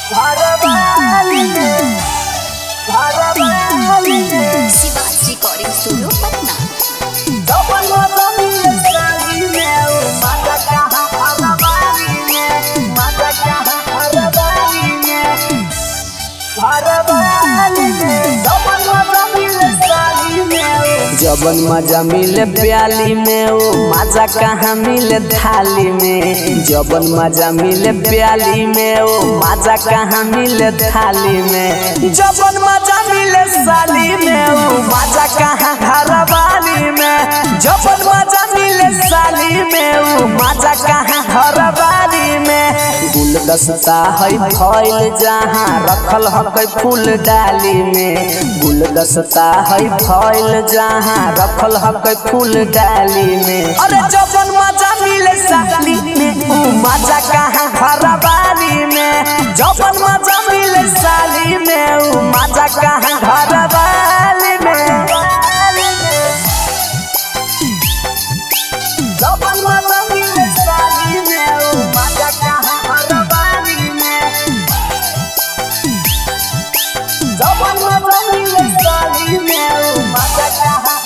Shivaji recording studio Patna. जबन मजा मिले प्याली में ओ मजा कहाँ मिले थाली में। जबन मजा मिले प्याली में ओ मजा कहाँ मिले थाली में। जबन मजा मिले साली में ओ मजा कहाँ घरवाली में। जबन मजा मिले साली में ओ मजा कहाँ घरवाली में। गुलदस्ता है फैल जहाँ रखल है फूल डाली में। गुलदस्ता है फैल जहाँ रखल है फूल डाली में। अरे जबन मजा मिले साली में ऊ मजा कहाँ घरवाली में। जबन मजा मिले साली में ऊ मजा कहाँ घरवाली में। जबन मजा मिले साली में ऊ मजा कहाँ घरवाली में। जबन मजा मिले साली में ऊ मजा कहाँ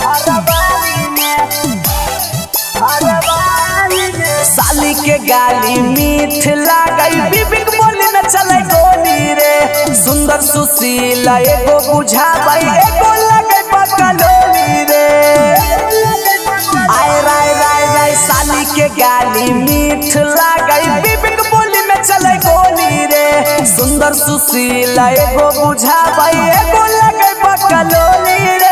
साली के गाली मीठ लागई बिबिक बोली में चले गोली रे। सुंदर सुशीला एगो बुझाबई एगो लगे बकलोली रे। आय राय राय राय साली के गाली मीठ लागई बिबिक बोली में चले गोली रे। सुंदर सुशीला एगो बुझाबई एगो लगे बकलोली रे।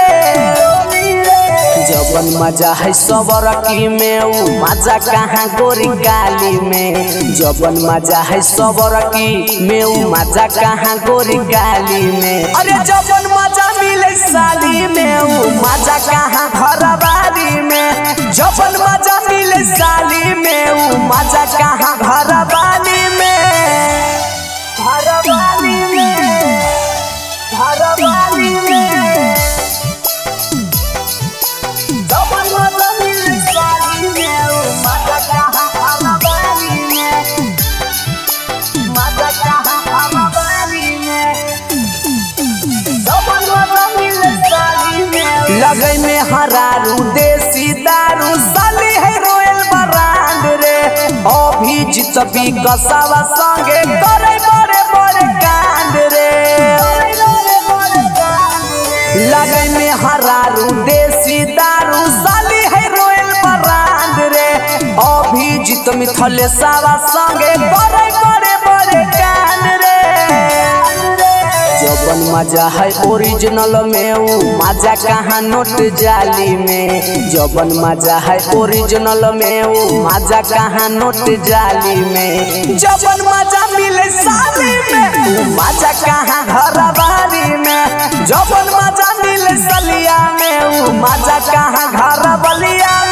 जबन मजा है सबरकी में ऊ मजा कहाँ गोरी गाली में। जबन मजा है सबरकी में ऊ मजा कहाँ गोरी गाली में। अरे जबन मजा मिले साली में ऊ मजा कहाँ घरवाली में। जबन मजा मिले साली में ऊ मजा कहाँ घरवाली में। घरवाली में घरवाली में। लगई में हरारू देसी दारू साली है रोयल ब्रांड रे। अभिजीत भी कसावा संगे करे बड़े बड़े कांड रे। लगई में हरारू देसी दारू साली है रोयल ब्रांड रे। अभिजीत मिथलेशवा संगे करे बड़े बड़े कांड रे। जबन मजा है ओरिजिनल में ऊ मजा कहाँ नोट जाली में। जबन मजा है ओरिजिनल में ऊ मजा कहाँ नोट जाली में। जबन मजा मिले साली में ऊ मजा कहाँ घरवाली में। जबन मजा मिले सलिया में ऊ मजा कहाँ घरवालिया